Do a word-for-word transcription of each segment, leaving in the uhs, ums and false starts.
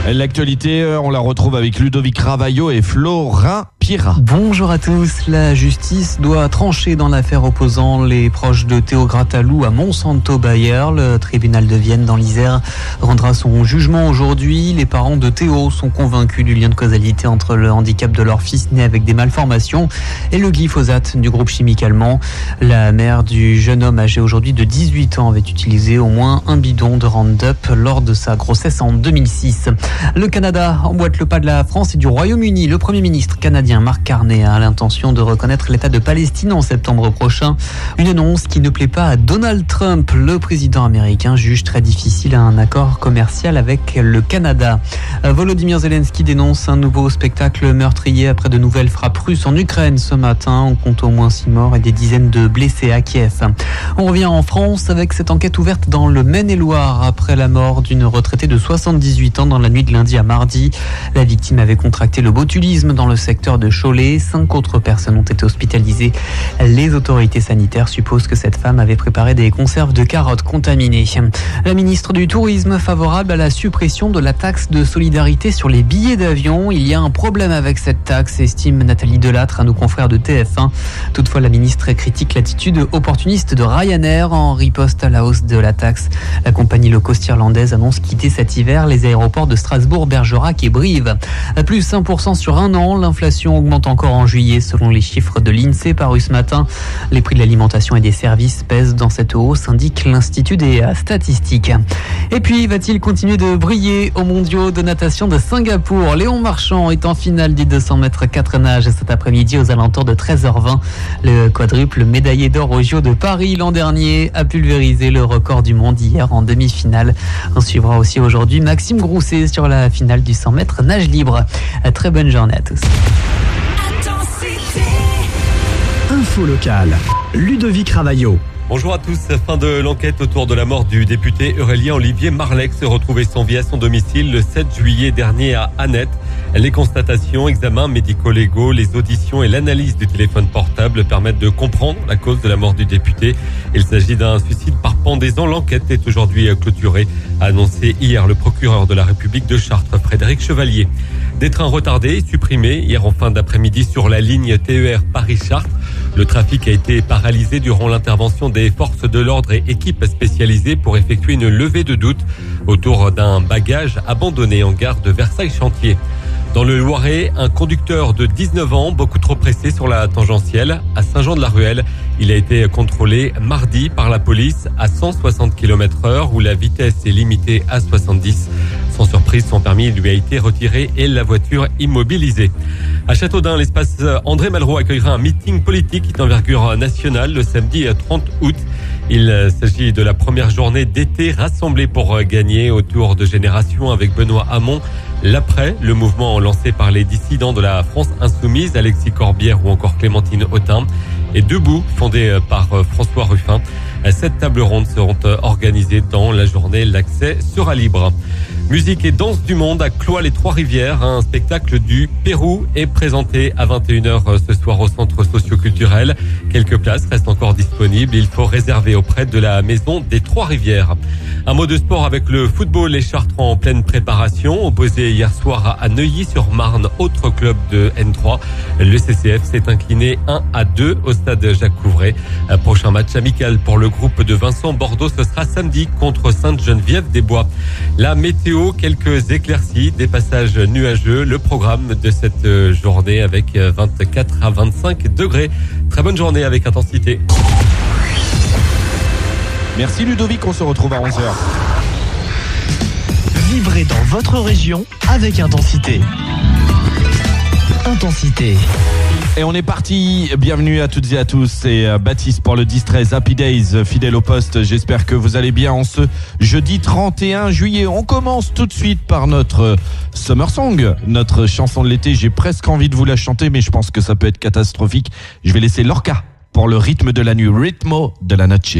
L'actualité, on la retrouve avec Ludovic Ravaillot et Florin Pierrat. Bonjour à tous. La justice doit trancher dans l'affaire opposant les proches de Théo Gratalou à Monsanto Bayer. Le tribunal de Vienne dans l'Isère rendra son jugement aujourd'hui. Les parents de Théo sont convaincus du lien de causalité entre le handicap de leur fils né avec des malformations et le glyphosate du groupe chimique allemand. La mère du jeune homme âgé aujourd'hui de dix-huit ans avait utilisé au moins un bidon de Roundup lors de sa grossesse en deux mille six. Le Canada emboîte le pas de la France et du Royaume-Uni. Le Premier ministre canadien Mark Carney a l'intention de reconnaître l'État de Palestine en septembre prochain. Une annonce qui ne plaît pas à Donald Trump. Le président américain juge très difficile un accord commercial avec le Canada. Volodymyr Zelensky dénonce un nouveau spectacle meurtrier après de nouvelles frappes russes en Ukraine ce matin. On compte au moins six morts et des dizaines de blessés à Kiev. On revient en France avec cette enquête ouverte dans le Maine-et-Loire après la mort d'une retraitée de soixante-dix-huit ans dans la nuit de lundi à mardi. La victime avait contracté le botulisme dans le secteur de Cholet. Cinq autres personnes ont été hospitalisées. Les autorités sanitaires supposent que cette femme avait préparé des conserves de carottes contaminées. La ministre du Tourisme favorable à la suppression de la taxe de solidarité sur les billets d'avion. Il y a un problème avec cette taxe, estime Nathalie Delattre à nos confrères de T F un. Toutefois, la ministre critique l'attitude opportuniste de Ryanair en riposte à la hausse de la taxe. La compagnie low cost irlandaise annonce quitter cet hiver les aéroports de Strasbourg, Bergerac et Brive. À plus un pour cent sur un an, l'inflation augmente encore en juillet selon les chiffres de l'INSEE parus ce matin. Les prix de l'alimentation et des services pèsent dans cette hausse, indique l'Institut des statistiques. Et puis, va-t-il continuer de briller aux mondiaux de natation de Singapour? Léon Marchand est en finale du deux cents mètres quatre nages cet après-midi aux alentours de treize heures vingt. Le quadruple médaillé d'or aux J O de Paris l'an dernier a pulvérisé le record du monde hier en demi-finale. On suivra aussi aujourd'hui Maxime Grousset sur la finale du cent mètres nage libre. Très bonne journée à tous. Info locale, Ludovic Ravaillot. Bonjour à tous. Fin de l'enquête autour de la mort du député Aurélien Olivier Marleix, retrouvé sans vie à son domicile le sept juillet dernier à Annette. Les constatations, examens médico-légaux, les auditions et l'analyse du téléphone portable permettent de comprendre la cause de la mort du député. Il s'agit d'un suicide par pendaison. L'enquête est aujourd'hui clôturée, a annoncé hier le procureur de la République de Chartres, Frédéric Chevalier. Des trains retardés et supprimés hier en fin d'après-midi sur la ligne T E R Paris-Chartres. Le trafic a été paralysé durant l'intervention des forces de l'ordre et équipes spécialisées pour effectuer une levée de doute autour d'un bagage abandonné en gare de Versailles-Chantier. Dans le Loiret, un conducteur de dix-neuf ans, beaucoup trop pressé sur la tangentielle, à Saint-Jean-de-la-Ruelle. Il a été contrôlé mardi par la police à cent soixante kilomètres heure où la vitesse est limitée à soixante-dix. Sans surprise, son permis lui a été retiré et la voiture immobilisée. À Châteaudun, l'espace André Malraux accueillera un meeting politique d'envergure nationale le samedi trente août. Il s'agit de la première journée d'été rassemblée pour gagner autour de Génération avec Benoît Hamon. L'après, le mouvement lancé par les dissidents de la France Insoumise, Alexis Corbière ou encore Clémentine Autain, et Debout, fondé par François Ruffin. Cette table ronde seront organisées dans la journée. L'accès sera libre. Musique et danse du monde à Cloix-les-Trois-Rivières. Un spectacle du Pérou est présenté à vingt et une heures ce soir au centre socio-culturel. Quelques places restent encore disponibles. Il faut réserver auprès de la maison des Trois-Rivières. Un mot de sport avec le football. Les Chartres en pleine préparation. Opposé hier soir à Neuilly-sur-Marne, autre club de N trois. Le C C F s'est incliné un à deux au stade Jacques-Couvray. Un prochain match amical pour le groupe de Vincent Bordeaux, ce sera samedi contre Sainte-Geneviève-des-Bois. La météo, quelques éclaircies, des passages nuageux. Le programme de cette journée avec vingt-quatre à vingt-cinq degrés. Très bonne journée avec intensité. Merci Ludovic, on se retrouve à onze heures. Vibrez dans votre région avec Intensité. Intensité. Et on est parti. Bienvenue à toutes et à tous. C'est Baptiste pour le dix treize Happy Days, fidèle au poste. J'espère que vous allez bien en ce jeudi trente et un juillet. On commence tout de suite par notre Summer Song, notre chanson de l'été. J'ai presque envie de vous la chanter, mais je pense que ça peut être catastrophique. Je vais laisser Lorca pour le rythme de la nuit, Ritmo de la Noche.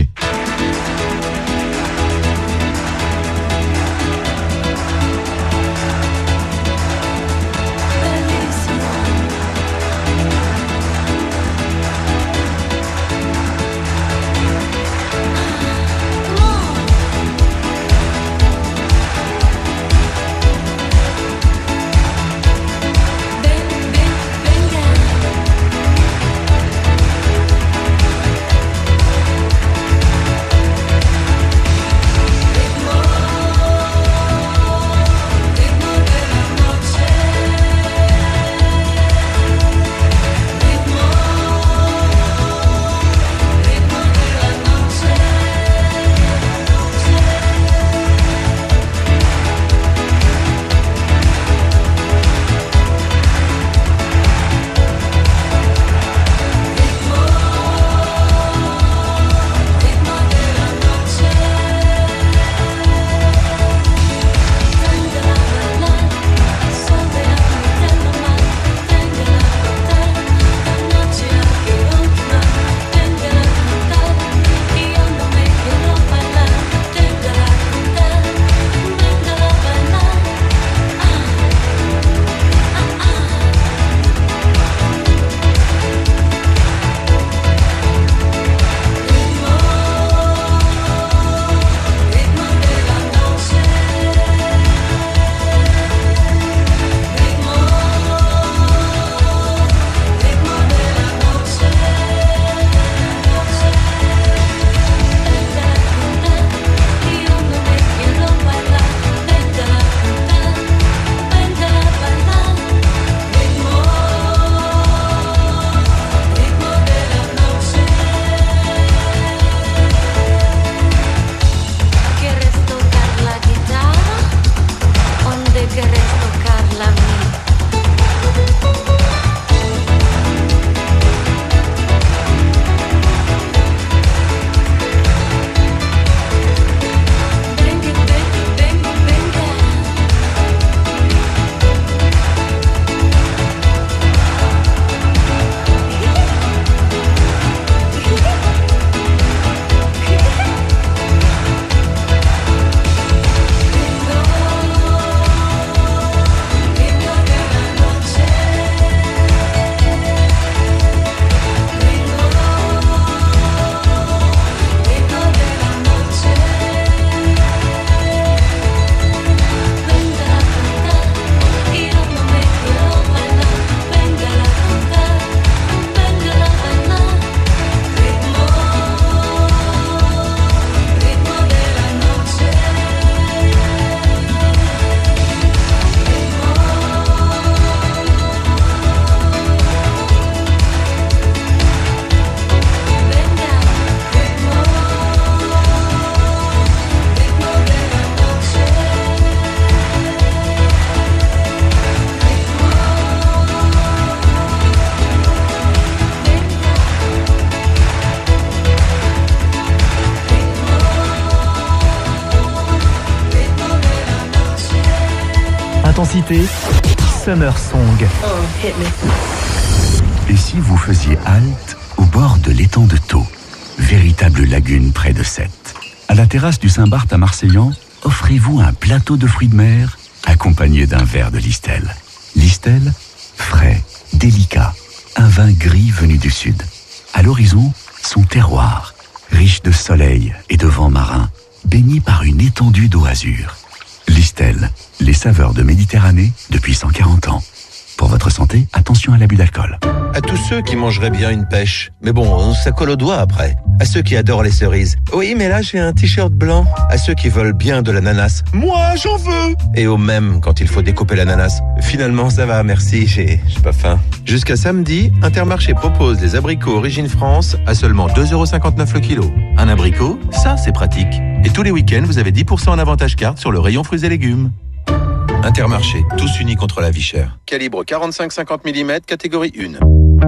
Intensité, Summer Song. Oh, hit me. Et si vous faisiez halte au bord de l'étang de Thau, véritable lagune près de Sète. À la terrasse du Saint-Barth à Marseillan, offrez-vous un plateau de fruits de mer accompagné d'un verre de Listel. Listel, frais, délicat, un vin gris venu du sud. À l'horizon, son terroir, riche de soleil et de vent marin, baigné par une étendue d'eau azur. Listel, les saveurs de Méditerranée depuis cent quarante ans. Pour votre santé, attention à l'abus d'alcool. À tous ceux qui mangeraient bien une pêche. Mais bon, ça colle aux doigts après. À ceux qui adorent les cerises. Oui, mais là, j'ai un t-shirt blanc. À ceux qui veulent bien de l'ananas. Moi, j'en veux. Et au même quand il faut découper l'ananas. Finalement, ça va, merci, j'ai, j'ai pas faim. Jusqu'à samedi, Intermarché propose les abricots Origine France à seulement deux euros cinquante-neuf le kilo. Un abricot, ça, c'est pratique. Et tous les week-ends, vous avez dix pour cent en avantage carte sur le rayon fruits et légumes. Intermarché, tous unis contre la vie chère. Calibre quarante-cinq cinquante millimètres, catégorie un.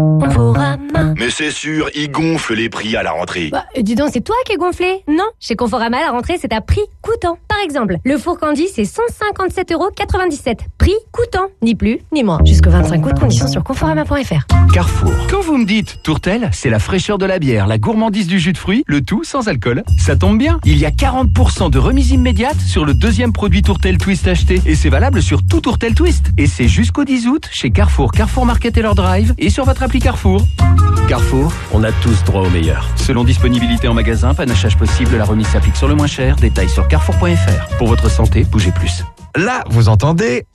Mais c'est sûr, ils gonflent les prix à la rentrée. Bah, dis donc, c'est toi qui es gonflé. Non, chez Conforama, la rentrée, c'est à prix coûtant. Par exemple, le four Candy, c'est cent cinquante-sept euros quatre-vingt-dix-sept. Prix coûtant, ni plus, ni moins. Jusqu'au vingt-cinq août, conditions sur conforama point f r. Carrefour. Quand vous me dites Tourtel, c'est la fraîcheur de la bière, la gourmandise du jus de fruits, le tout sans alcool. Ça tombe bien, il y a quarante pour cent de remise immédiate sur le deuxième produit Tourtel Twist acheté. Et c'est valable sur tout Tourtel Twist. Et c'est jusqu'au dix août chez Carrefour, Carrefour Market et leur drive et sur votre appli Carrefour. Carrefour, on a tous droit au meilleur. Selon disponibilité en magasin, panachage possible, la remise s'applique sur le moins cher. Détails sur carrefour point f r. Pour votre santé, bougez plus. Là, vous entendez...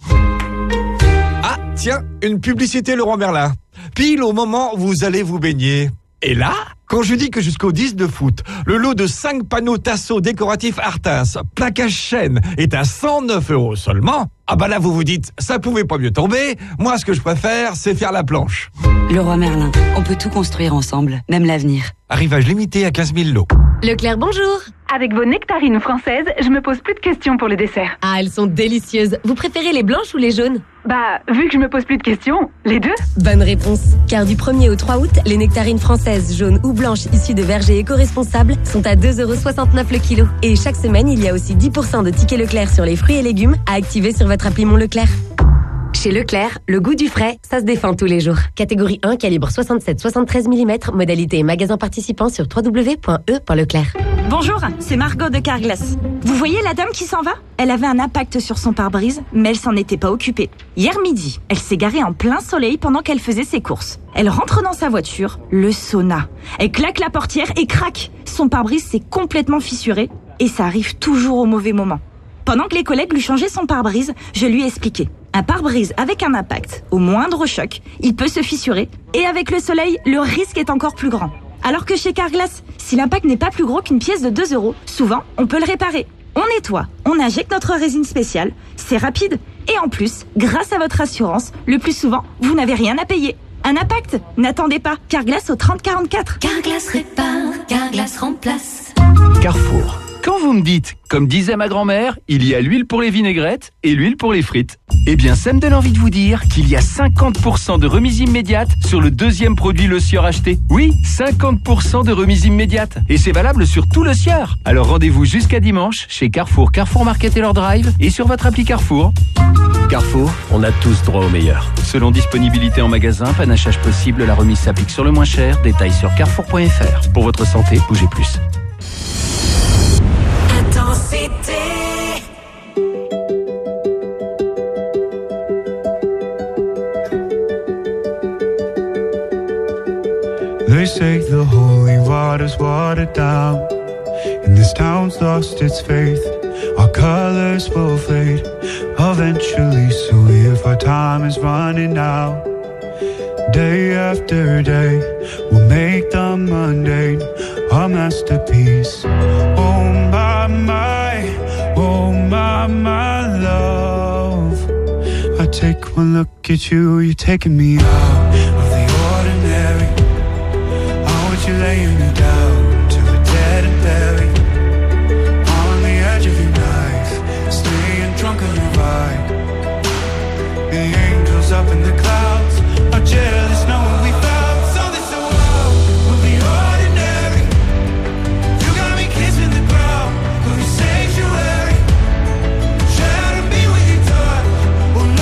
Ah, tiens, une publicité Leroy Merlin. Pile au moment où vous allez vous baigner. Et là, quand je dis que jusqu'au dix de foot, le lot de cinq panneaux Tasso décoratifs Artins, plaquage chêne, est à cent neuf euros seulement, ah bah là vous vous dites, ça pouvait pas mieux tomber, moi ce que je préfère, c'est faire la planche. Leroy Merlin, on peut tout construire ensemble, même l'avenir. Arrivage limité à quinze mille lots. Leclerc, bonjour. Avec vos nectarines françaises, je me pose plus de questions pour le dessert. Ah, elles sont délicieuses. Vous préférez les blanches ou les jaunes ? Bah, vu que je me pose plus de questions, les deux. Bonne réponse. Car du premier au trois août, les nectarines françaises, jaunes ou blanches issues de vergers éco-responsables sont à deux euros soixante-neuf le kilo. Et chaque semaine, il y a aussi dix pour cent de tickets Leclerc sur les fruits et légumes à activer sur votre appli Mon Leclerc. Chez Leclerc, le goût du frais, ça se défend tous les jours. Catégorie un, calibre soixante-sept soixante-treize millimètres, modalité et magasin participant sur w w w point e point leclerc. Bonjour, c'est Margot de Carglass. Vous voyez la dame qui s'en va ? Elle avait un impact sur son pare-brise, mais elle s'en était pas occupée. Hier midi, elle s'est garée en plein soleil pendant qu'elle faisait ses courses. Elle rentre dans sa voiture, le sauna. Elle claque la portière et craque. Son pare-brise s'est complètement fissuré et ça arrive toujours au mauvais moment. Pendant que les collègues lui changeaient son pare-brise, je lui ai expliqué. Un pare-brise avec un impact, au moindre choc, il peut se fissurer. Et avec le soleil, le risque est encore plus grand. Alors que chez Carglass, si l'impact n'est pas plus gros qu'une pièce de deux euros, souvent, on peut le réparer. On nettoie, on injecte notre résine spéciale, c'est rapide. Et en plus, grâce à votre assurance, le plus souvent, vous n'avez rien à payer. Un impact ? N'attendez pas. Carglass au trente quarante-quatre. Carglass répare, Carglass remplace. Carrefour. Quand vous me dites, comme disait ma grand-mère, il y a l'huile pour les vinaigrettes et l'huile pour les frites. Eh bien, ça me donne envie de vous dire qu'il y a cinquante pour cent de remise immédiate sur le deuxième produit Le Sieur acheté. Oui, cinquante pour cent de remise immédiate. Et c'est valable sur tout Le Sieur. Alors rendez-vous jusqu'à dimanche chez Carrefour, Carrefour Market et leur drive et sur votre appli Carrefour. Carrefour, on a tous droit au meilleur. Selon disponibilité en magasin, panachage possible, la remise s'applique sur le moins cher. Détails sur carrefour point f r. Pour votre santé, bougez plus. Intensité. They say the holy water's watered down, and this town's lost its faith. Our colors will fade eventually, so if our time is running out, day after day, we'll make the mundane our masterpiece. Oh my, my, oh my, my love, I take one look at you, you're taking me out of the ordinary. I want you laying me down to a dead and buried, on the edge of your knife, staying drunk on your ride. The angels up in the clouds are jealous knowing we found something so wild. We'll be ordinary. You got me kissing the ground, going sanctuary. Shadow me with your touch. Oh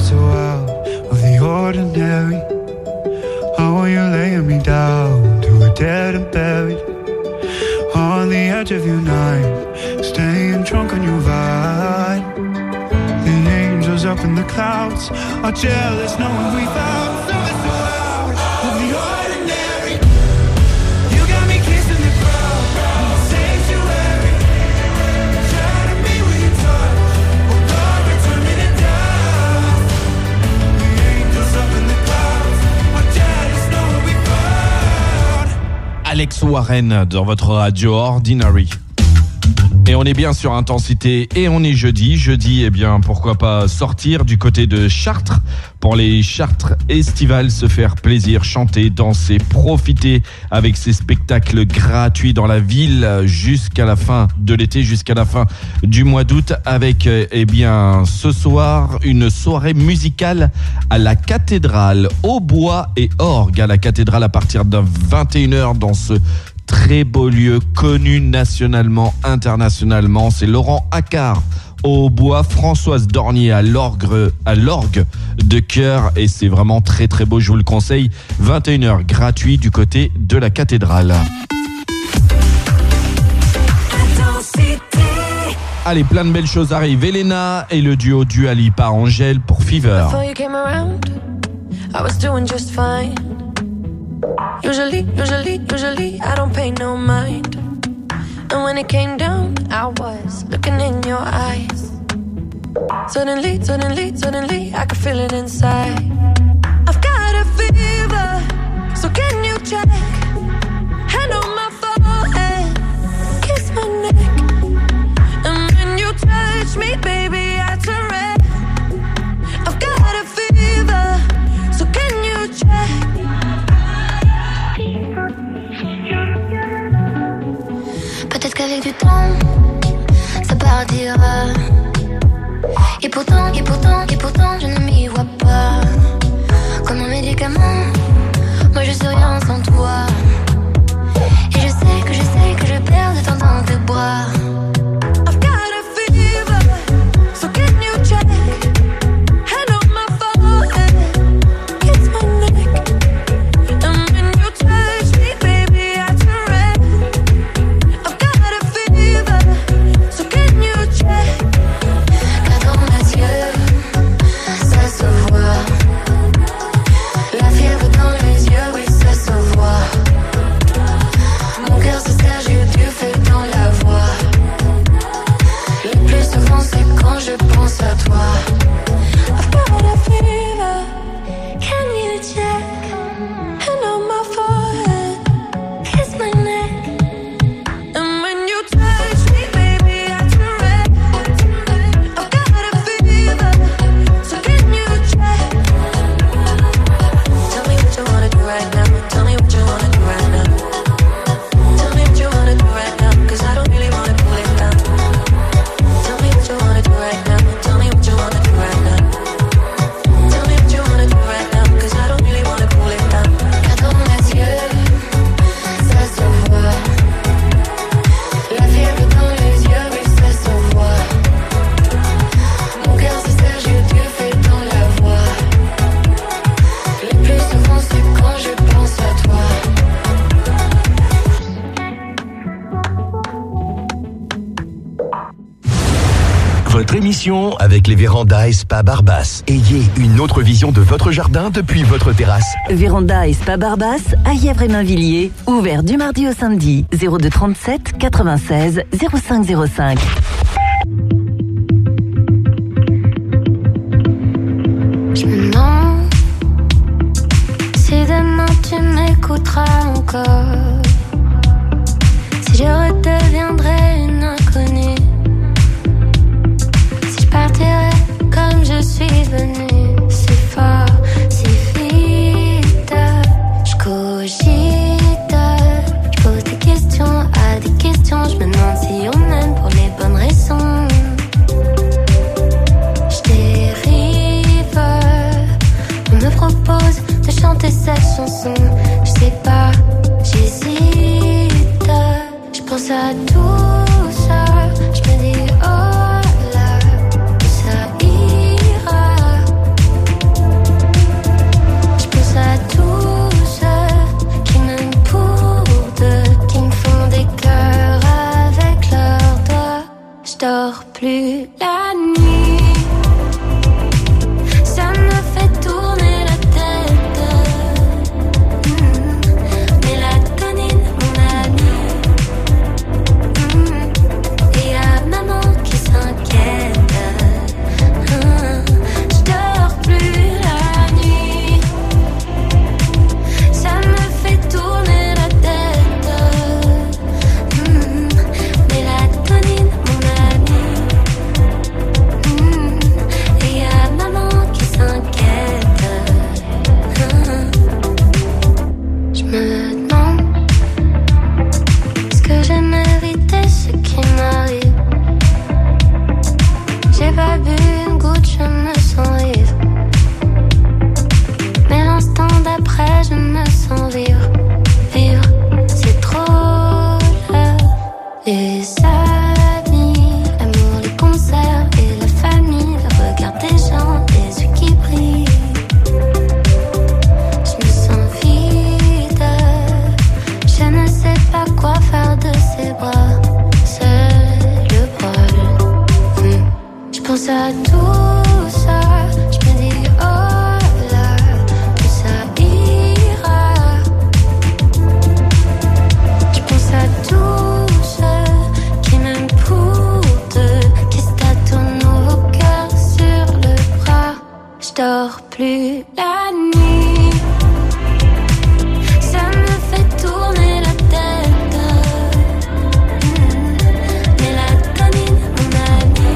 so out of the ordinary. How are you laying me down to a dead and buried on the edge of your night, staying drunk on your vine. The angels up in the clouds are jealous knowing we found something so out of the ordinary. You got me kissing the ground, sanctuary. Shatter me with your touch, oh Lord, return me to dust. The angels up in the clouds are jealous knowing we found. Alex Warren dans votre radio Ordinary. Et on est bien sur Intensité et on est jeudi. Jeudi, eh bien, pourquoi pas sortir du côté de Chartres pour les Chartres estivales, se faire plaisir, chanter, danser, profiter avec ces spectacles gratuits dans la ville jusqu'à la fin de l'été, jusqu'à la fin du mois d'août avec, eh bien, ce soir, une soirée musicale à la cathédrale, hautbois et orgue à la cathédrale à partir de vingt et une heures dans ce très beau lieu connu nationalement, internationalement. C'est Laurent Accard au bois, Françoise Dornier à l'orgue, à l'orgue de chœur, et c'est vraiment très très beau, je vous le conseille. vingt et une heures gratuit du côté de la cathédrale. Allez, plein de belles choses arrivent. Elena et le duo Dua Lipa Angèle pour Fever. Usually, usually, usually, I don't pay no mind. And when it came down, I was looking in your eyes. Suddenly, suddenly, suddenly, I could feel it inside. I've got a fever, so can you check? Hand on my forehead, kiss my neck. And when you touch me, baby, I turn red. I've got a fever, so can you check? Peut-être qu'avec du temps, ça partira. Et pourtant, et pourtant, et pourtant, je ne m'y vois pas. Comme un médicament, moi je suis rien sans toi. Et je sais que je sais que je perds de temps dans tes bras. I've got a fever, so can you check? Hand on my forehead, kiss my neck. And when you touch me, baby, I turn red. I've got a fever, so can you check? Car dans mes yeux, ça se voit. La fièvre dans les yeux, oui, ça se voit. Mon cœur se serre, j'ai du feu dans la voix. Le plus souvent, c'est quand je pense à toi. I've got a fever, can you check? Hand on my forehead, kiss my neck. And when you touch me, baby, I turn red. I've got a fever, so can you check? Tell me what you wanna do right now. Tell me what you wanna do right now. Tell me what you wanna do right now, 'cause I don't really wanna cool it down. Tell me what you wanna do right now. Tell me what you wanna do right now. Tell me what you wanna do right now, 'cause I don't really wanna cool it down. Car dans mes yeux, ça se voit. La fièvre dans les yeux, oui, ça se voit. Mon cœur se serre, j'ai du feu dans la voix. Le plus souvent, c'est quand je pense à toi. Votre émission avec les vérandas et spa Barbas. Ayez une autre vision de votre jardin depuis votre terrasse. Véranda et Spa Barbas à Yèvres-et-Mainvilliers, ouvert du mardi au samedi. zéro deux trente-sept quatre-vingt-seize zéro cinq zéro cinq. Je me demande si demain tu m'écouteras encore. Si je redeviendrai une inconnue. Si je partirais comme je suis venue. Si fort, si vite. Je cogite. Je pose des questions à des questions. Je me demande si on m'aime pour les bonnes raisons. Je dérive. On me propose de chanter cette chanson. Je sais pas, j'hésite. Je pense à tout ça. Je me dis oh là, ça ira. je dors plus la nuit. Ça me fait tourner la tête. Mélatonine, mon ami.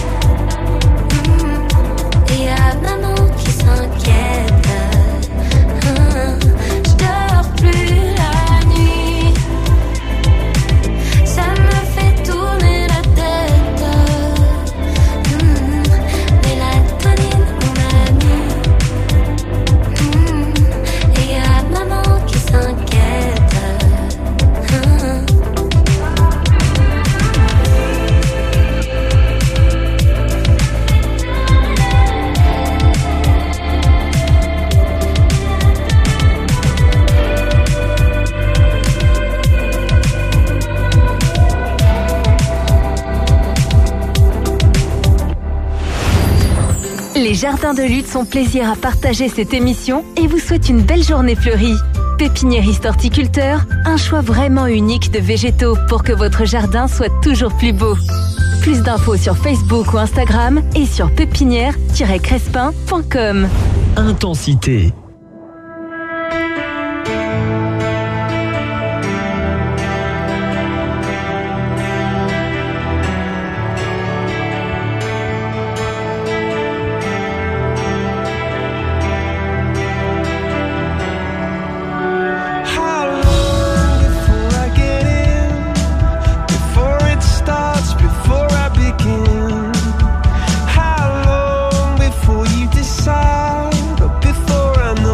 Et y'a maman qui s'inquiète. Je dors plus la nuit. Ça me fait tourner la tête. Mélatonine, mon ami. Et y'a maman qui s'inquiète. Les Jardins de Lutte sont plaisir à partager cette émission et vous souhaitent une belle journée fleurie. Pépiniériste horticulteur, un choix vraiment unique de végétaux pour que votre jardin soit toujours plus beau. Plus d'infos sur Facebook ou Instagram et sur pépinière tiret crespin point com. Intensité. How long before I get in? Before it starts, before I begin? How long before you decide? Or before I know?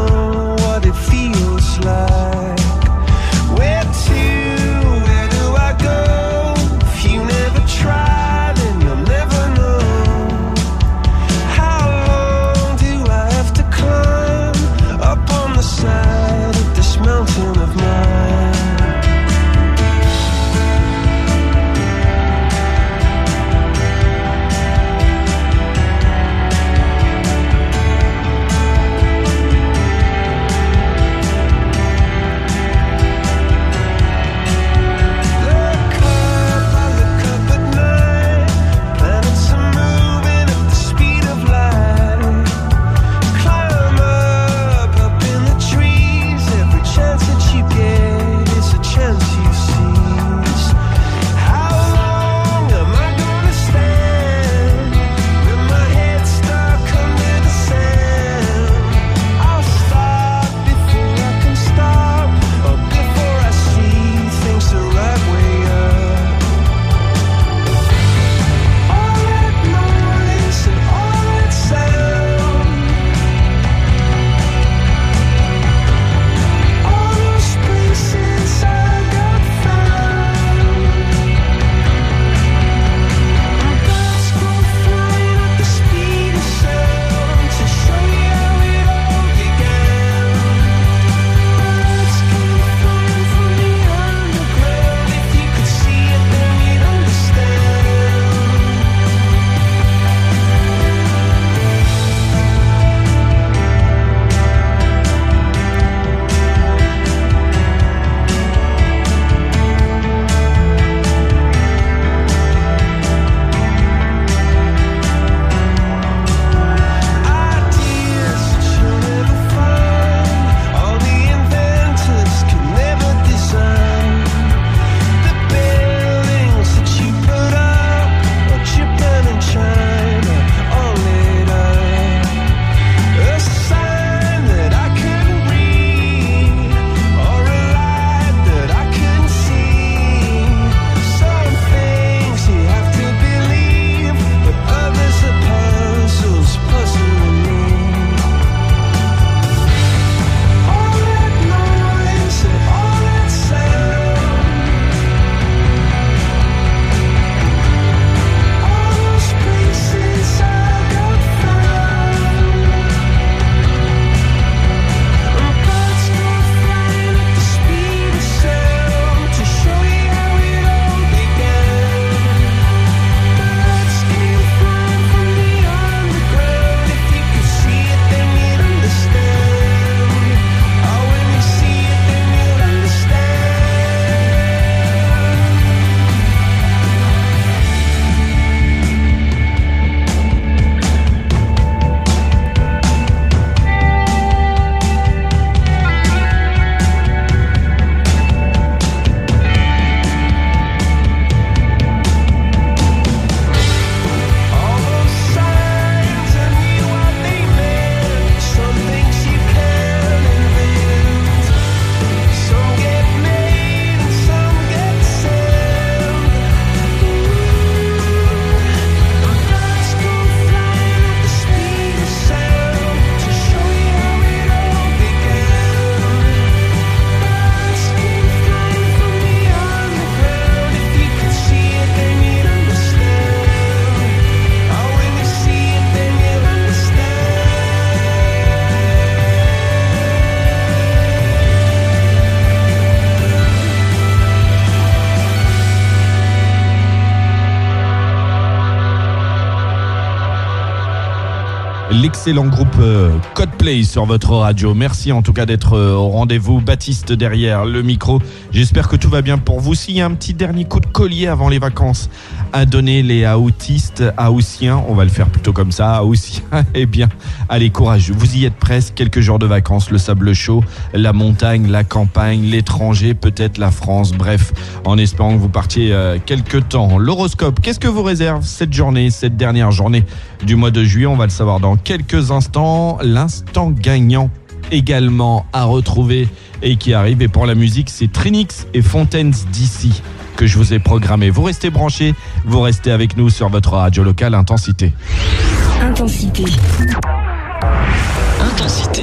l'excellent groupe euh, Codeplay sur votre radio. Merci en tout cas d'être euh, au rendez-vous. Baptiste derrière le micro. J'espère que tout va bien pour vous. S'il y a un petit dernier coup de collier avant les vacances à donner les aoutistes, aoussiens, on va le faire plutôt comme ça, aoussiens, eh bien, allez, courage. Vous y êtes presque. Quelques jours de vacances, le sable chaud, la montagne, la campagne, l'étranger, peut-être la France. Bref, en espérant que vous partiez euh, quelques temps. L'horoscope, qu'est-ce que vous réserve cette journée, cette dernière journée du mois de juillet? On va le savoir dans quelques instants. L'instant gagnant également à retrouver et qui arrive. Et pour la musique, c'est Trinix et Fontaines d'ici que je vous ai programmé. Vous restez branchés, vous restez avec nous sur votre radio locale Intensité. Intensité. Intensité.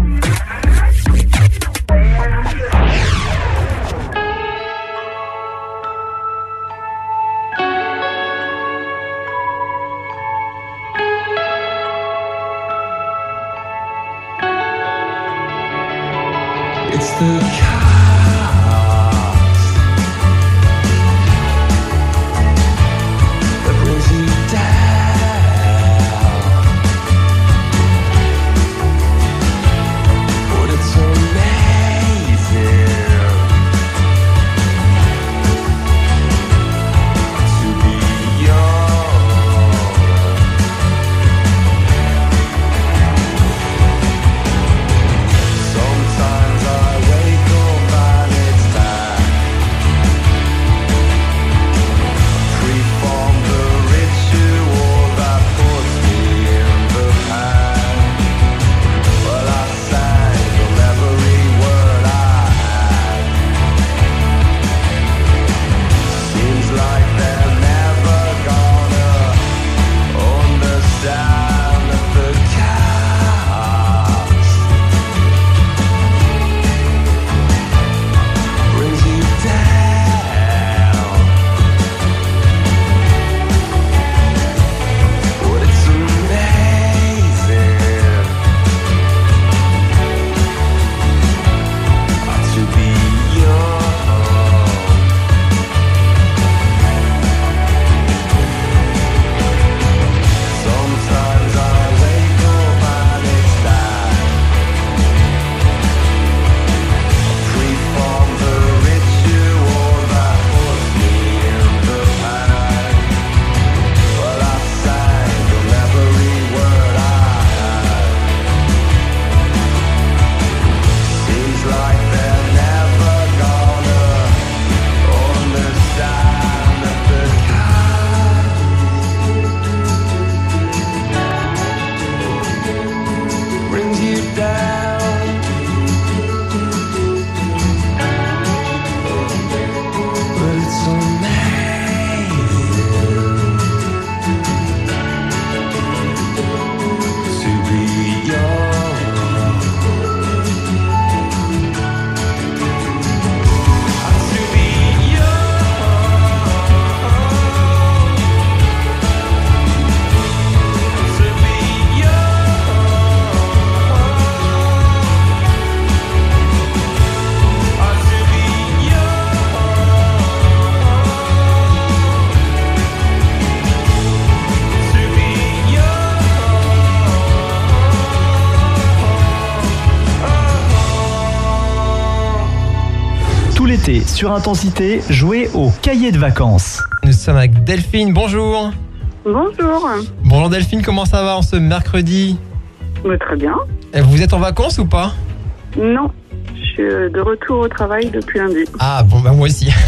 It's the sur Intensité, jouer au cahier de vacances. Nous sommes avec Delphine, bonjour. Bonjour. Bonjour Delphine, comment ça va en ce mercredi? Bah, très bien. Vous êtes en vacances ou pas? Non, je suis de retour au travail depuis lundi. Ah bon, bah moi aussi.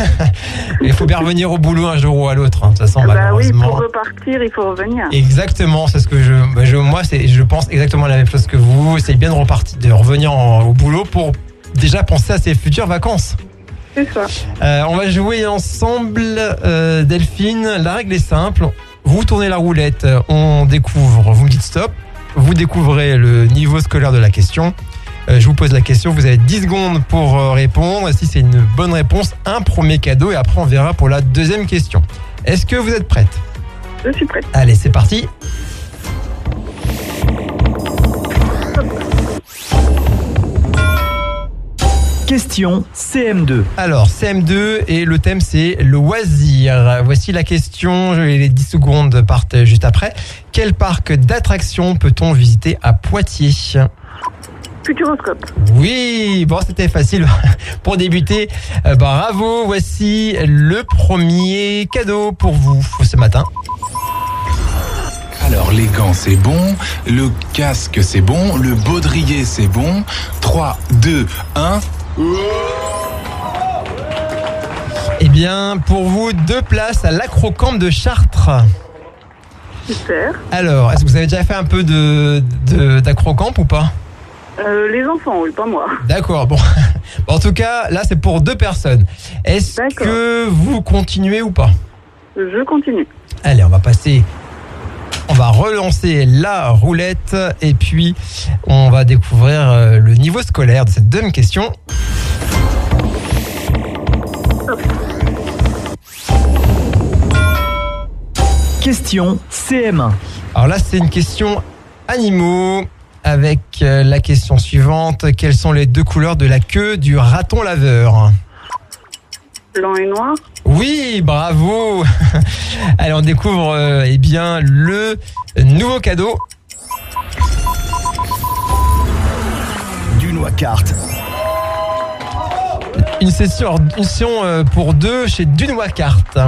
Il faut bien revenir au boulot un jour ou à l'autre, hein. De toute façon, bah malheureusement. oui, pour repartir, il faut revenir. Exactement, c'est ce que je, bah je moi, c'est, je pense exactement la même chose que vous. C'est bien de repartir, de revenir en, au boulot pour déjà penser à ses futures vacances. C'est ça. Euh, on va jouer ensemble, euh, Delphine. La règle est simple. Vous tournez la roulette, on découvre, vous me dites stop. Vous découvrez le niveau scolaire de la question. Euh, je vous pose la question, vous avez dix secondes pour euh, répondre. Si c'est une bonne réponse, un premier cadeau et après on verra pour la deuxième question. Est-ce que vous êtes prête? Je suis prête. Allez, c'est parti. Question C M deux. Alors, C M deux et le thème c'est loisir. Voici la question, les dix secondes partent juste après. Quel parc d'attractions peut-on visiter à Poitiers ? Futuroscope. Oui, bon, c'était facile pour débuter. Euh, bravo, voici le premier cadeau pour vous ce matin. Alors, les gants, c'est bon. Le casque, c'est bon. Le baudrier, c'est bon. trois, deux, un... Eh bien, pour vous, deux places à l'Acrocamp de Chartres. Super. Alors, est-ce que vous avez déjà fait un peu de, de, d'Acrocamp ou pas ? Euh, les enfants, oui, pas moi. D'accord, bon. En tout cas, là, c'est pour deux personnes. Est-ce D'accord. que vous continuez ou pas ? Je continue. Allez, on va passer... On va relancer la roulette et puis on va découvrir le niveau scolaire de cette deuxième question. Question C M un. Alors là, c'est une question animaux avec la question suivante. Quelles sont les deux couleurs de la queue du raton laveur ? Blanc et noir. Oui, bravo. Allez, on découvre euh, eh bien le nouveau cadeau. Dunois Carte. Une session, une session euh, pour deux chez Dunois Carte.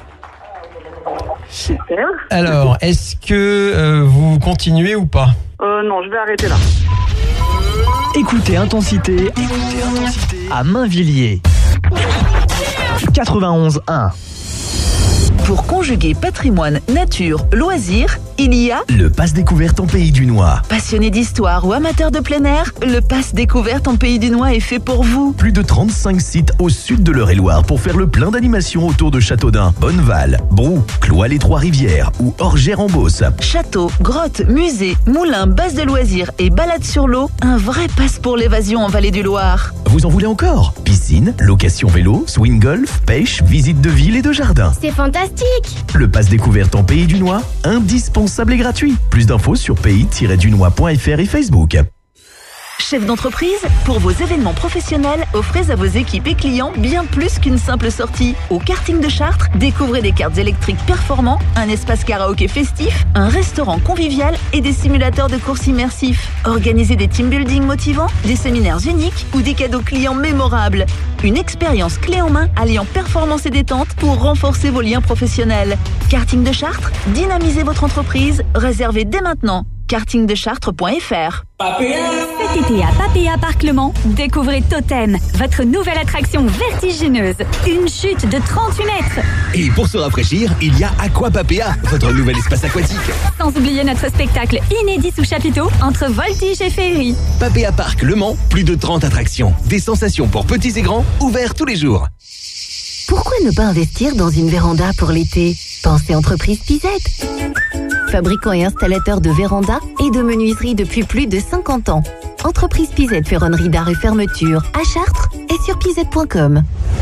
Super. Alors, est-ce que euh, vous continuez ou pas ? Euh, non, je vais arrêter là. Écoutez Intensité, Écoutez Intensité à Mainvilliers. quatre-vingt-onze un. Pour conjuguer patrimoine, nature, loisirs, il y a le Pass Découverte en Pays Dunois. Passionné d'histoire ou amateur de plein air, le Pass Découverte en Pays Dunois est fait pour vous. Plus de trente-cinq sites au sud de l'Eure-et-Loire pour faire le plein d'animations autour de Châteaudun, Bonneval, Brou, Cloix-les-Trois-Rivières ou Orgères-en-Beauce. Châteaux, grottes, musées, moulins, bases de loisirs et balades sur l'eau, un vrai pass pour l'évasion en Vallée du Loir. Vous en voulez encore ? Piscine, location vélo, swing golf, pêche, visite de ville et de jardin. C'est fantastique! Le Pass Découverte en Pays Dunois, indispensable et gratuit. Plus d'infos sur pays tiret dunois point f r et Facebook. Chef d'entreprise, pour vos événements professionnels, offrez à vos équipes et clients bien plus qu'une simple sortie. Au karting de Chartres, découvrez des karts électriques performants, un espace karaoké festif, un restaurant convivial et des simulateurs de courses immersifs. Organisez des team building motivants, des séminaires uniques ou des cadeaux clients mémorables. Une expérience clé en main alliant performance et détente pour renforcer vos liens professionnels. Karting de Chartres, dynamisez votre entreprise, réservez dès maintenant. karting de chartres point f r. Cet été à Papéa Parc Le Mans, découvrez Totem, votre nouvelle attraction vertigineuse. Une chute de trente-huit mètres. Et pour se rafraîchir, il y a Aqua Papéa, votre nouvel espace aquatique. Sans oublier notre spectacle inédit sous chapiteau entre voltige et féerie. Papéa Parc Le Mans, plus de trente attractions. Des sensations pour petits et grands, ouverts tous les jours. Pourquoi ne pas investir dans une véranda pour l'été ? Pensez entreprise Pizette. Fabricant et installateur de vérandas et de menuiserie depuis plus de cinquante ans. Entreprise Pizette, ferronnerie d'art et fermeture à Chartres et sur pizette point com.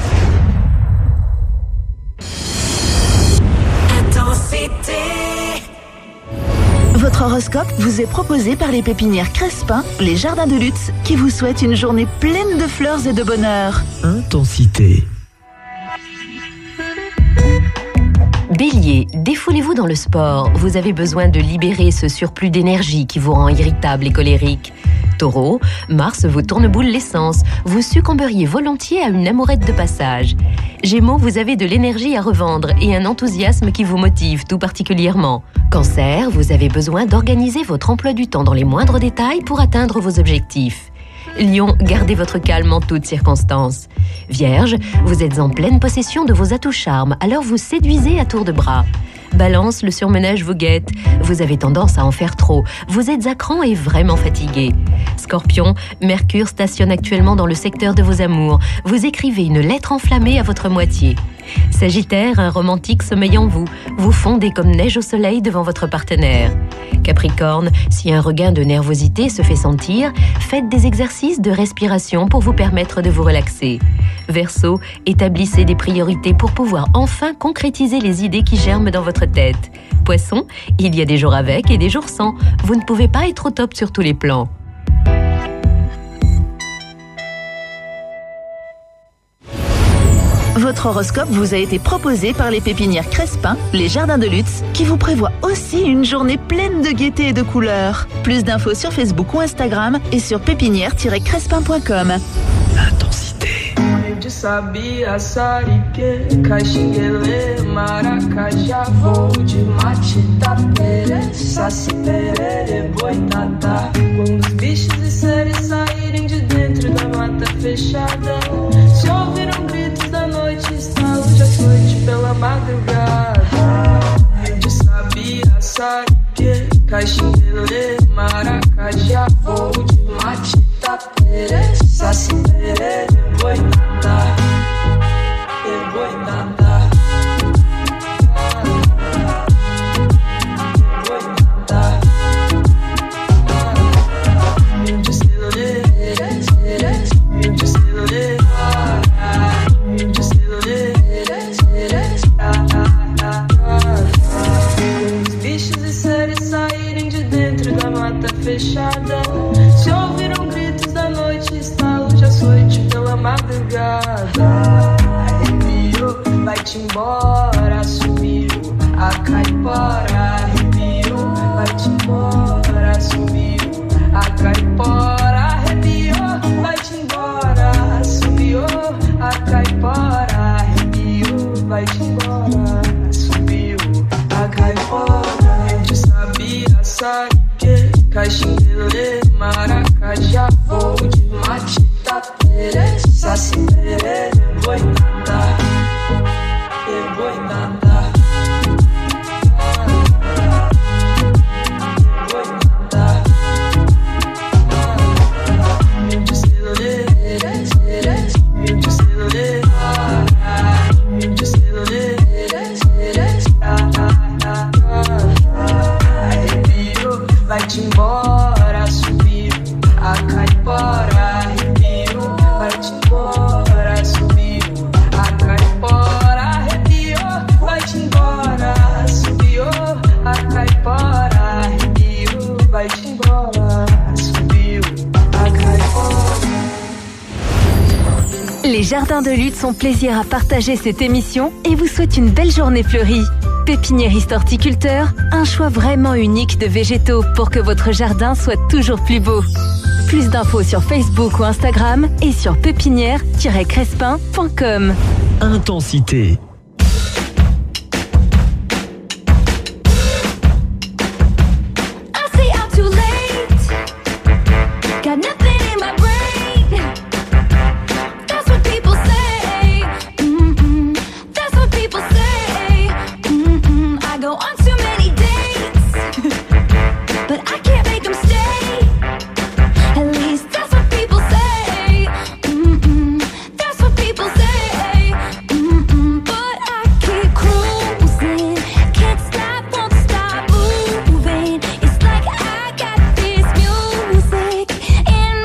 Intensité. Votre horoscope vous est proposé par les pépinières Crespin, les jardins de Lutz, qui vous souhaitent une journée pleine de fleurs et de bonheur. Intensité. Bélier, défoulez-vous dans le sport. Vous avez besoin de libérer ce surplus d'énergie qui vous rend irritable et colérique. Taureau, Mars vous tourneboule l'essence. Vous succomberiez volontiers à une amourette de passage. Gémeaux, vous avez de l'énergie à revendre et un enthousiasme qui vous motive tout particulièrement. Cancer, vous avez besoin d'organiser votre emploi du temps dans les moindres détails pour atteindre vos objectifs. Lion, gardez votre calme en toutes circonstances. Vierge, vous êtes en pleine possession de vos atouts charmes, alors vous séduisez à tour de bras. Balance, le surmenage vous guette. Vous avez tendance à en faire trop. Vous êtes à cran et vraiment fatigué. Scorpion, Mercure stationne actuellement dans le secteur de vos amours. Vous écrivez une lettre enflammée à votre moitié. Sagittaire, un romantique sommeille en vous. Vous fondez comme neige au soleil devant votre partenaire. Capricorne, si un regain de nervosité se fait sentir, faites des exercices de respiration pour vous permettre de vous relaxer. Verseau, établissez des priorités pour pouvoir enfin concrétiser les idées qui germent dans votre tête. Poisson, il y a des jours avec et des jours sans. Vous ne pouvez pas être au top sur tous les plans. Votre horoscope vous a été proposé par les pépinières Crespin, les jardins de Lutz, qui vous prévoient aussi une journée pleine de gaieté et de couleurs. Plus d'infos sur Facebook ou Instagram et sur pépinière tiret crespin point com. Intensité. De sabia, sarique, caxinguele, maracajá, voo de mate, tapere, saci, perere, boitatá. Quando os bichos e seres saírem de dentro da mata fechada, se ouviram gritos da noite, estalo de açoite pela madrugada. De sabia, sarique, caxinguele, maracajá, voo de mate, tapere, saci, perere, boitatá. Fechada, se ouviram gritos da noite, estalo de açoite pela madrugada. Arrepiou, vai-te embora, sumiu a caipora. Arrepiou, vai-te embora, sumiu a caipora. Arrepiou, vai-te embora, sumiu a caipora. Arrepiou, vai-te embora, sumiu a caipora. De sabia, sabe caxinguele, maracajá, voo de mate, tapere, saci, perere, boitatá, e boitatá. Vai-te embora, subiu a caipora. Arrepiou, vai-te embora, subiu a caipora. Arrepiou, vai-te embora, subiu a caipora. Arrepiou, vai-te embora, subiu a caipora. Les Jardins de Lutz sont plaisir à partager cette émission et vous souhaitent une belle journée fleurie. Pépiniériste horticulteur, un choix vraiment unique de végétaux pour que votre jardin soit toujours plus beau. Plus d'infos sur Facebook ou Instagram et sur pépinière tiret crespin point com. Intensité. In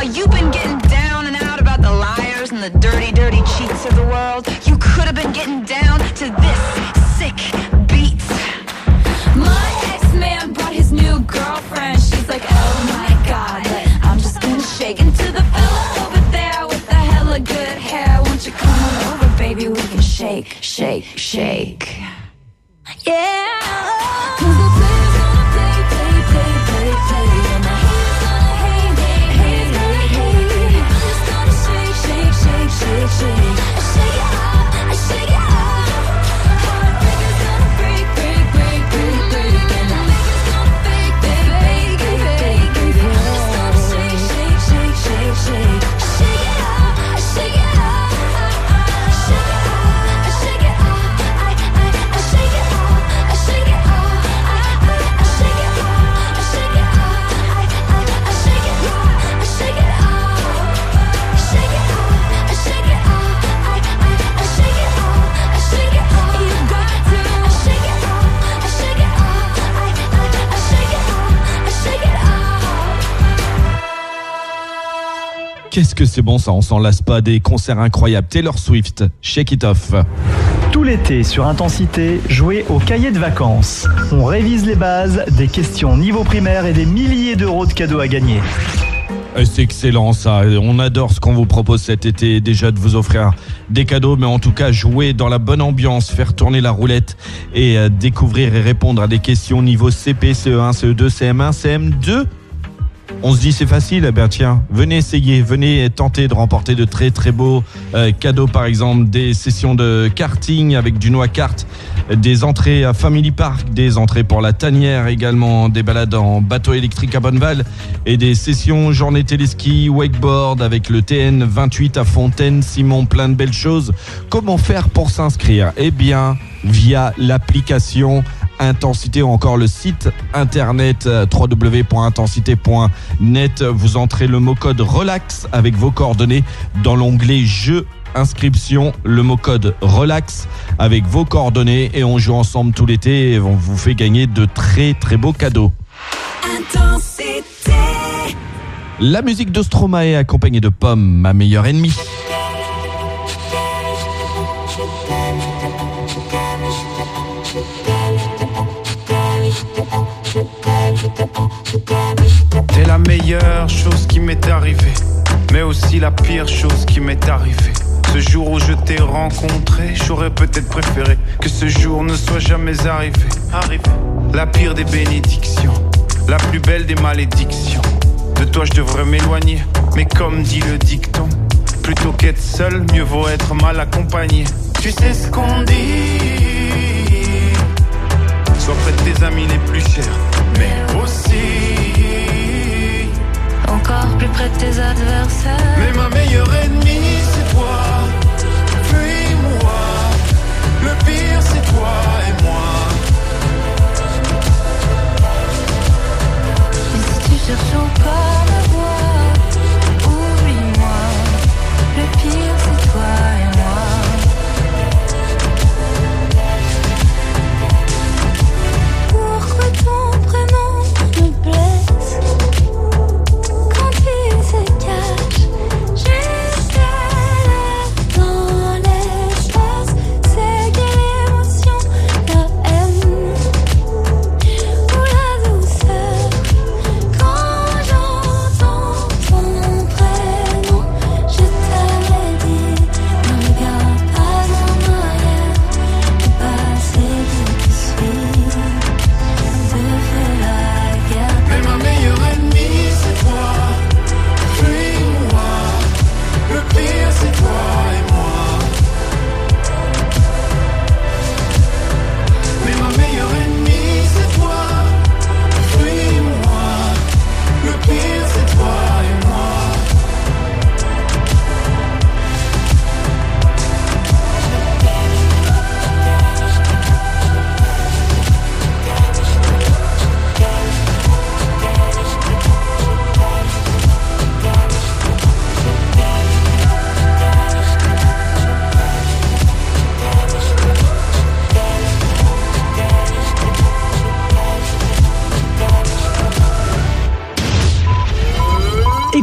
While you've been getting down and out about the liars and the dirty, dirty cheats of the world, you could have been getting down to this sick beat. My ex-man brought his new girlfriend. She's like, oh my god, but I'm just gonna shake into the fella over there with the hella good hair. Won't you come on over, baby? We can shake, shake, shake. Yeah. Cause the player's gonna play, play, play, play, play. And the haters gonna hate, hate, hate, hate, hate. I'm just gonna shake, shake, shake, shake, shake. I shake it off, I shake it off. Heartbreaker's gonna break, break, break, break, break. And the maker's gonna fake, fake, fake, fake, fake, fake. I'm just gonna shake, shake, shake, shake, shake. I shake it off, I shake it off. I shake it off, I shake it off. I, I, I shake it off, I shake it off. I, I, I shake it off, I shake it off. I, I, I shake it off, I shake it off. Shake it off, I shake it off. I, I, I shake it off, I shake it off. You got to. I shake it off, I shake it off. I, I, I shake it off, I shake it off. Qu'est-ce que c'est bon ça, on s'en lasse pas des concerts incroyables. Taylor Swift, Shake It Off. Tout l'été sur Intensité, jouez au cahier de vacances. On révise les bases, des questions niveau primaire et des milliers d'euros de cadeaux à gagner. Et c'est excellent ça, on adore ce qu'on vous propose cet été, déjà de vous offrir des cadeaux, mais en tout cas jouer dans la bonne ambiance, faire tourner la roulette et euh, découvrir et répondre à des questions niveau C P, C E un, C E deux, C M un, C M deux. On se dit c'est facile, eh bien tiens, venez essayer, venez tenter de remporter de très très beaux euh, cadeaux, par exemple des sessions de karting avec du noix kart, des entrées à Family Park, des entrées pour la tanière également, des balades en bateau électrique à Bonneval et des sessions journée téléski, wakeboard avec le T N vingt-huit à Fontaine, Simon, plein de belles choses. Comment faire pour s'inscrire ? Eh bien, via l'application Intensité ou encore le site internet w w w point intensité point net. Vous entrez le mot code RELAX avec vos coordonnées dans l'onglet Jeux inscription, le mot code RELAX avec vos coordonnées et on joue ensemble tout l'été et on vous fait gagner de très très beaux cadeaux. Intensité. La musique de Stromae accompagnée de Pomme, ma meilleure ennemie. T'es la meilleure chose qui m'est arrivée, mais aussi la pire chose qui m'est arrivée. Ce jour où je t'ai rencontré, j'aurais peut-être préféré que ce jour ne soit jamais arrivé. Arrivé. La pire des bénédictions, la plus belle des malédictions. De toi je devrais m'éloigner, mais comme dit le dicton, plutôt qu'être seul, mieux vaut être mal accompagné. Tu sais ce qu'on dit, sois près de tes amis les plus chers, mais aussi encore plus près de tes adversaires. Mais ma meilleure ennemie c'est toi, puis moi. Le pire c'est toi et moi. Et si tu cherches encore ma voix, oublie-moi. Le pire c'est toi et moi. Pourquoi ton prénom me blesse? Quand tu se caches jusqu'à là dans l'espace, c'est quelle émotion, la haine ou la douceur? Quand j'entends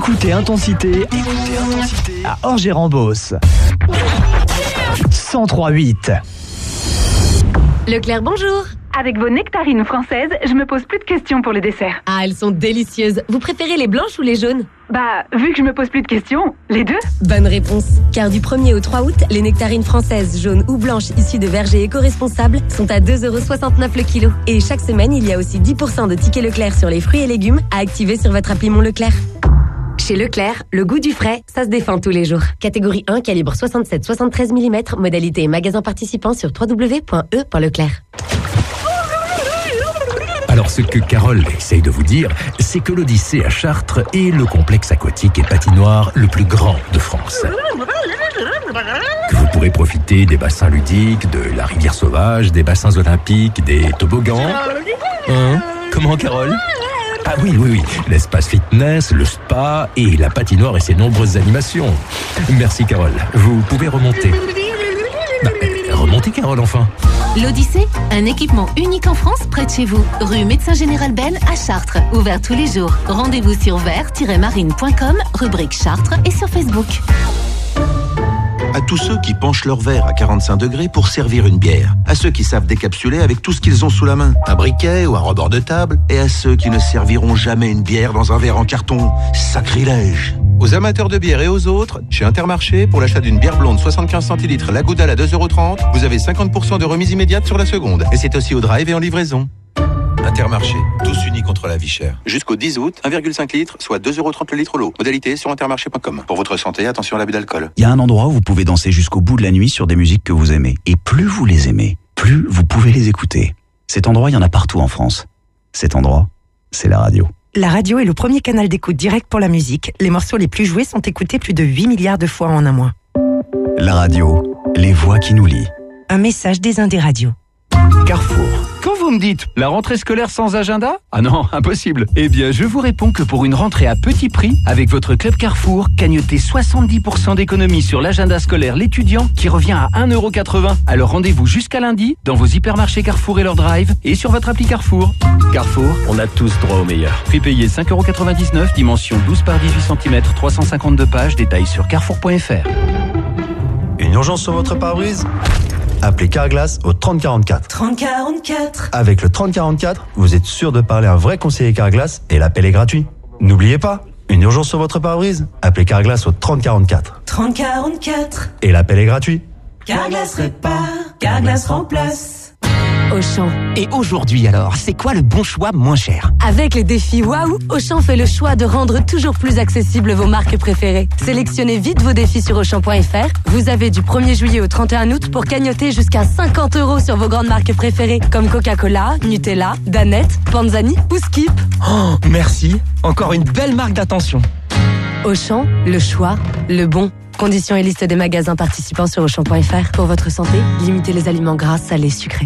Écoutez Intensité, écoutez Intensité à Orgé-Rambos. cent trois huit. Leclerc, bonjour. Avec vos nectarines françaises, je me pose plus de questions pour le dessert. Ah, elles sont délicieuses. Vous préférez les blanches ou les jaunes? Bah, vu que je me pose plus de questions, les deux. Bonne réponse. Car du premier au trois août, les nectarines françaises, jaunes ou blanches issues de vergers éco-responsables sont à deux euros soixante-neuf le kilo. Et chaque semaine, il y a aussi dix pour cent de tickets Leclerc sur les fruits et légumes à activer sur votre appli Mon Leclerc. Chez Leclerc, le goût du frais, ça se défend tous les jours. Catégorie un, calibre soixante-sept soixante-treize millimètres, modalité magasin participant sur w w w point e point leclerc. Alors ce que Carole essaye de vous dire, c'est que l'Odyssée à Chartres est le complexe aquatique et patinoire le plus grand de France. Que vous pourrez profiter des bassins ludiques, de la rivière sauvage, des bassins olympiques, des toboggans. Hein? Comment, Carole? Ah oui, oui, oui, l'espace fitness, le spa et la patinoire et ses nombreuses animations. Merci Carole, vous pouvez remonter. Bah, remontez Carole enfin. L'Odyssée, un équipement unique en France près de chez vous. Rue Médecin Général Ben à Chartres, ouvert tous les jours. Rendez-vous sur vert tiret marine point com, rubrique Chartres et sur Facebook. À tous ceux qui penchent leur verre à quarante-cinq degrés pour servir une bière. À ceux qui savent décapsuler avec tout ce qu'ils ont sous la main. Un briquet ou un rebord de table. Et à ceux qui ne serviront jamais une bière dans un verre en carton. Sacrilège. Aux amateurs de bière et aux autres, chez Intermarché, pour l'achat d'une bière blonde soixante-quinze centilitres, la Goudal à deux euros trente, vous avez cinquante pour cent de remise immédiate sur la seconde. Et c'est aussi au drive et en livraison. Intermarché, tous unis contre la vie chère. Jusqu'au dix août, un virgule cinq litres, soit deux euros trente le litre l'eau. Modalité sur intermarché point com. Pour votre santé, attention à l'abus d'alcool. Il y a un endroit où vous pouvez danser jusqu'au bout de la nuit sur des musiques que vous aimez. Et plus vous les aimez, plus vous pouvez les écouter. Cet endroit, il y en a partout en France. Cet endroit, c'est la radio. La radio est le premier canal d'écoute direct pour la musique. Les morceaux les plus joués sont écoutés plus de huit milliards de fois en un mois. La radio, les voix qui nous lient. Un message des Indes radios. Carrefour. Quand vous me dites la rentrée scolaire sans agenda? Ah non, impossible. Eh bien, je vous réponds que pour une rentrée à petit prix, avec votre club Carrefour, cagnotez soixante-dix pour cent d'économie sur l'agenda scolaire l'étudiant qui revient à un euro quatre-vingts. Alors rendez-vous jusqu'à lundi dans vos hypermarchés Carrefour et leur drive et sur votre appli Carrefour. Carrefour, on a tous droit au meilleur. Prix payé cinq euros quatre-vingt-dix-neuf, dimension douze par dix-huit centimètres, trois cent cinquante-deux pages, détails sur carrefour point f r. Une urgence sur votre pare-brise? Appelez Carglass au trente quarante-quatre. trente quarante-quatre. Avec le trente quarante-quatre, vous êtes sûr de parler à un vrai conseiller Carglass et l'appel est gratuit. N'oubliez pas, une urgence sur votre pare-brise? Appelez Carglass au trente quarante-quatre. trente quarante-quatre. Et l'appel est gratuit. Carglass répare, Carglass remplace. Auchan. Et aujourd'hui alors, c'est quoi le bon choix moins cher? Avec les défis Waouh, Auchan fait le choix de rendre toujours plus accessibles vos marques préférées. Sélectionnez vite vos défis sur auchan point f r. Vous avez du premier juillet au trente et un août pour cagnoter jusqu'à cinquante euros sur vos grandes marques préférées comme Coca-Cola, Nutella, Danette, Panzani ou Skip. Oh, merci. Encore une belle marque d'attention. Auchan, le choix, le bon. Conditions et liste des magasins participants sur auchan point f r. Pour votre santé, limitez les aliments gras, salés, sucrés.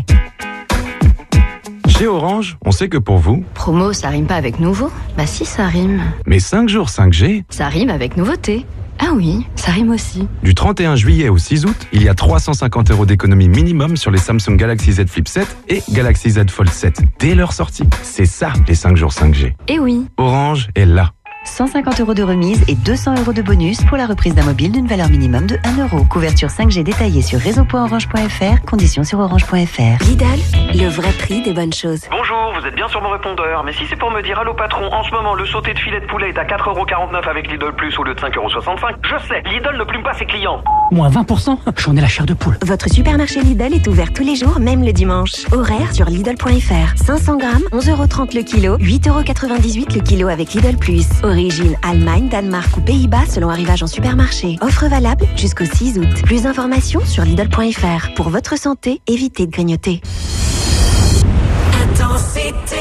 Chez Orange, on sait que pour vous... Promo, ça rime pas avec nouveau? Bah si, ça rime. Mais cinq jours cinq G... Ça rime avec nouveauté. Ah oui, ça rime aussi. Du trente et un juillet au six août, il y a trois cent cinquante euros d'économie minimum sur les Samsung Galaxy Z Flip sept et Galaxy Z Fold sept dès leur sortie. C'est ça, les cinq jours cinq G. Eh oui. Orange est là. cent cinquante euros de remise et deux cents euros de bonus pour la reprise d'un mobile d'une valeur minimum de un euro. Couverture cinq G détaillée sur réseau point orange point f r. Conditions sur orange point f r. Lidl, le vrai prix des bonnes choses. Bonjour, vous êtes bien sur mon répondeur, mais si c'est pour me dire allô patron, en ce moment le sauté de filet de poulet est à quatre euros quarante-neuf avec Lidl Plus au lieu de cinq euros soixante-cinq, je sais, Lidl ne plume pas ses clients. Moins vingt pour cent? J'en ai la chair de poule. Votre supermarché Lidl est ouvert tous les jours, même le dimanche. Horaire sur Lidl point f r. cinq cents grammes, onze euros trente le kilo, huit euros quatre-vingt-dix-huit le kilo avec Lidl Plus. Origine Allemagne, Danemark ou Pays-Bas selon arrivage en supermarché. Offre valable jusqu'au six août. Plus d'informations sur Lidl point f r. Pour votre santé, évitez de grignoter. Intensité.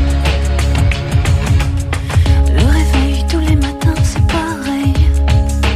Le réveil tous les matins c'est pareil.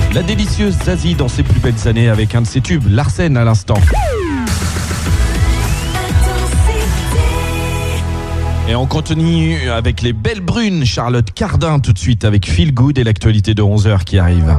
La délicieuse Zazie dans ses plus belles années avec un de ses tubes, Larsen à l'instant. Et on continue avec les belles brunes, Charlotte Cardin tout de suite avec Feel Good et l'actualité de onze heures qui arrive.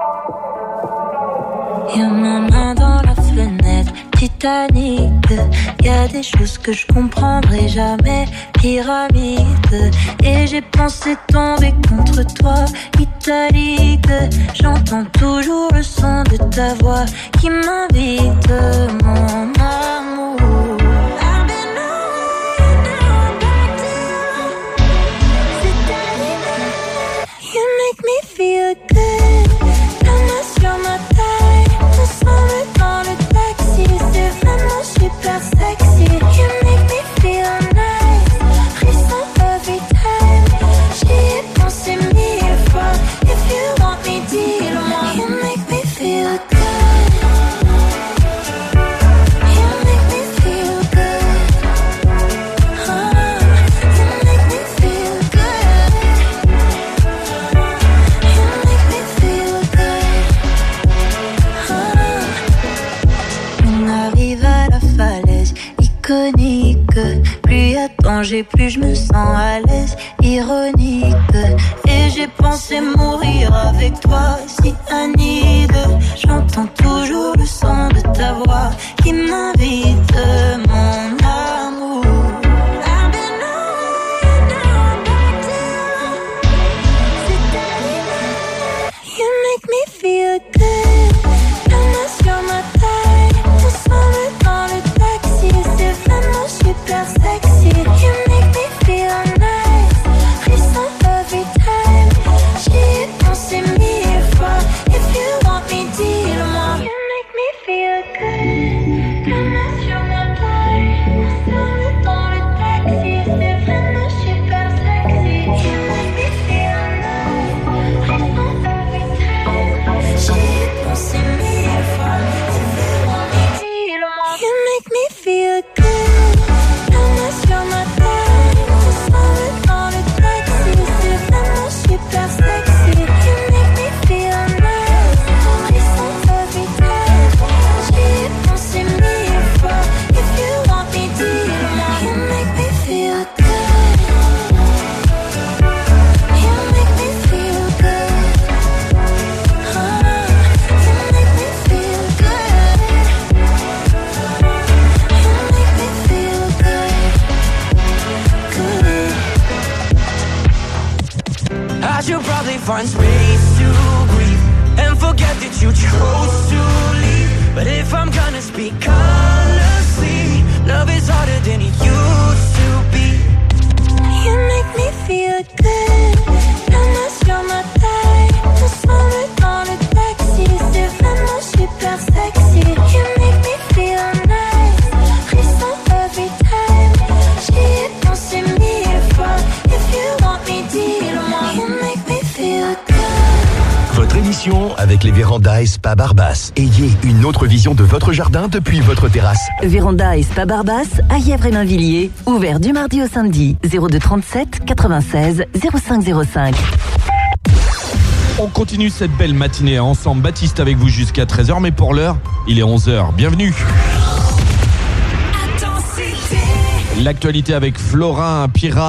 Y'a ma main dans la fenêtre, Titanic. Y'a des choses que je comprendrai jamais, pyramide. Et j'ai pensé tomber contre toi, italique. J'entends toujours le son de ta voix qui m'invite, mon amour. Make me feel good. La main sur ma taille, ensemble dans le taxi, c'est vraiment super sexy. You make me feel nice, frisson every time. J'y ai pensé mille fois. If you want me, dis-le-moi. You make me feel good. You make me feel good. Oh, you make me feel good. Iconique, plus y a danger, plus je me sens à l'aise, ironique. Et j'ai pensé mourir avec toi, si Anide. J'entends toujours le son de ta voix qui m'invite, mon amour. You make me feel good. La main sur ma taille, ensemble dans le taxi, c'est vraiment super sexy. You make me feel nice, frisson every time. J'y ai pensé mille fois. If you want me, dis-le-moi. You make me feel good. La main sur ma taille, ensemble dans le taxi, c'est vraiment super sexy. You make me feel nice, frisson every time. J'y ai pensé mille fois. If you want me, dis-le-moi. You make me feel good. La main sur ma taille, ensemble dans le taxi, c'est vraiment super sexy. You make me feel nice, frisson every time. J'y ai pensé mille fois. If you want me, dis-le-moi. You make me feel good. You make me feel good. Oh, you make me feel good. You make me feel good. Good. I should probably find space to breathe and forget that you chose to leave. But if I'm gonna speak honestly, love is harder than it used to be. You make me feel good. La main sur ma taille, ensemble dans le taxi, c'est vraiment super sexy. You make me feel nice, frisson every time. J'y ai pensé mille fois. If you want me, dis-le-moi. You make me feel good. Votre émission avec les vérandas et Spa Barbas. Ayez une autre vision de votre jardin depuis votre terrasse. Véranda et Spa Barbas à Yèvres et Mainvilliers, ouvert du mardi au samedi. zéro deux trente-sept quatre-vingt-seize zéro cinq zéro cinq. On continue cette belle matinée ensemble. Baptiste avec vous jusqu'à treize heures, mais pour l'heure, il est onze heures. Bienvenue. L'actualité avec Florin Pira.